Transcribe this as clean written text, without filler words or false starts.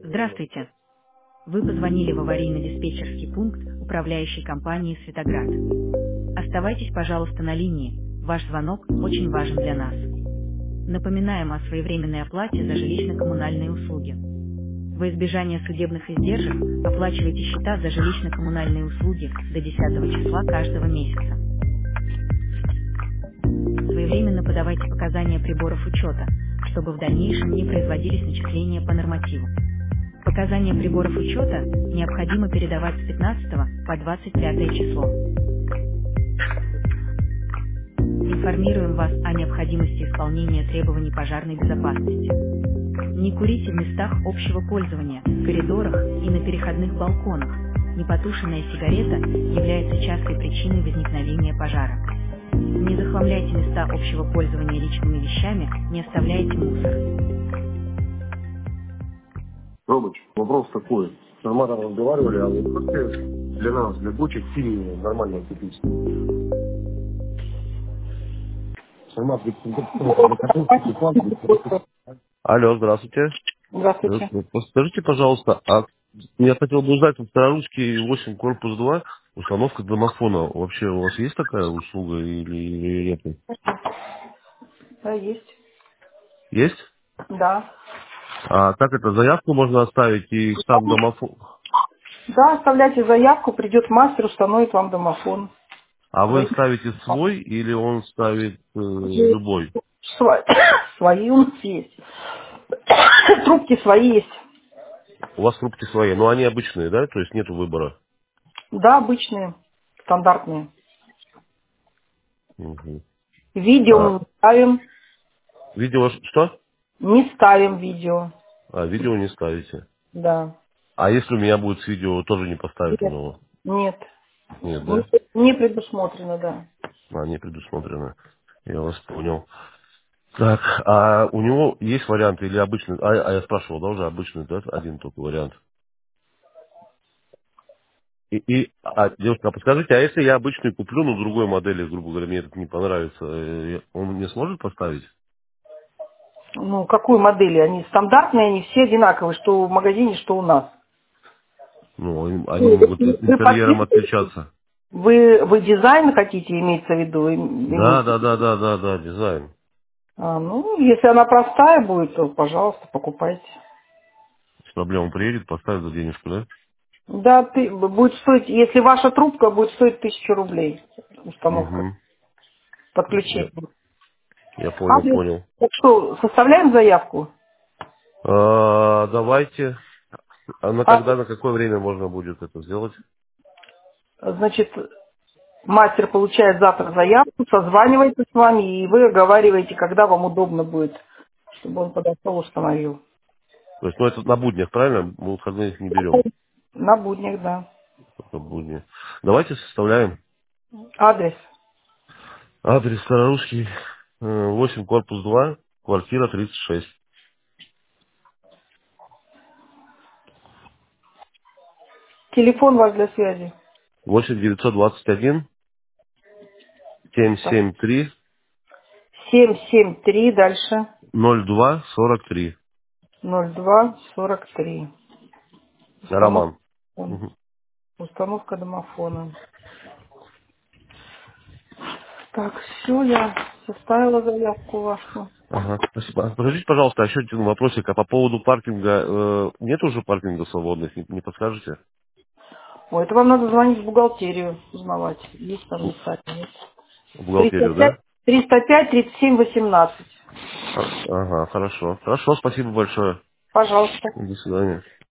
Здравствуйте. Вы позвонили в аварийно-диспетчерский пункт управляющей компании «Светоград». Оставайтесь, пожалуйста, на линии. Ваш звонок очень важен для нас. Напоминаем о своевременной оплате за жилищно-коммунальные услуги. Во избежание судебных издержек оплачивайте счета за жилищно-коммунальные услуги до 10 числа каждого месяца. Своевременно подавайте показания приборов учета, чтобы в дальнейшем не производились начисления по нормативу. Показания приборов учета необходимо передавать с 15 по 25 число. Информируем вас о необходимости исполнения требований пожарной безопасности. Не курите в местах общего пользования, в коридорах и на переходных балконах. Непотушенная сигарета является частой причиной возникновения пожара. Не захламляйте места общего пользования личными вещами, не оставляйте мусор. Робыч, вопрос такой. С Арматом разговаривали, а вы можете для нас, для бочек, сильные нормально купить? Армат, алло, здравствуйте. Здравствуйте. Скажите, пожалуйста, я хотел бы узнать, в Старорусский 8, корпус 2, установка домофона. Вообще у вас есть такая услуга или нет? Да, есть. Есть? Да. А как это, заявку можно оставить и сам домофон? Да, оставляйте заявку, придет мастер, установит вам домофон. А вы Свои, ставите свой или он ставит любой? Сва- свои у нас есть. Трубки свои есть. У вас трубки свои, но они обычные, да? То есть нету выбора. Да, обычные, стандартные. Мгм. Видео мы А не ставим. видео что? Не ставим видео. А, видео не ставите. Да. А если у меня будет с видео, тоже не поставят у Нет. него? Нет. Нет, Не, да? не предусмотрено, да. А, не предусмотрено. Я вас понял. Так, а у него есть варианты или обычный? А я спрашивал, да, уже обычный, да? Один только вариант. Девушка, а подскажите, а если я обычный куплю, но другой модели, грубо говоря, мне этот не понравится, он мне сможет поставить? Ну, какой модели? Они стандартные, они все одинаковые, что в магазине, что у нас. Ну, они могут Вы интерьером подписываете? отличаться. Вы дизайн хотите, имеется в виду? Да, Имеете? да, да, да, да, да, дизайн. Ну, если она простая будет, то, пожалуйста, покупайте. С проблемой приедет, поставит за денежку, да? Да, будет стоить, если ваша трубка будет стоить 1000 рублей, установка, Угу. подключение. Я понял, Адрес. понял. Так что, составляем заявку? Давайте. А на Адрес. когда, на какое время можно будет это сделать? Значит, мастер получает завтра заявку, созванивается с вами, и вы оговариваете, когда вам удобно будет, чтобы он подошел, установил. То есть, ну, это на буднях, правильно? Мы выходных не берем. На буднях, да. Только будни. Давайте составляем. Адрес. Адрес Старорусский, 8, корпус 2, квартира 36. Телефон ваш для связи. 8 921 Так. 773 773 дальше. 02 43. 0243. Установка, Роман. Мгм. установка домофона. Так, все, я составила заявку вашу. Ага, спасибо. Подождите, пожалуйста, еще один вопросик. А по поводу паркинга, нет уже паркинга свободных, не подскажете? Ой, это вам надо звонить в бухгалтерию, узнавать. Есть там В места, нет. в бухгалтерию, да? 305, 305, 37, 18. Ага, хорошо. Хорошо, спасибо большое. Пожалуйста. До свидания.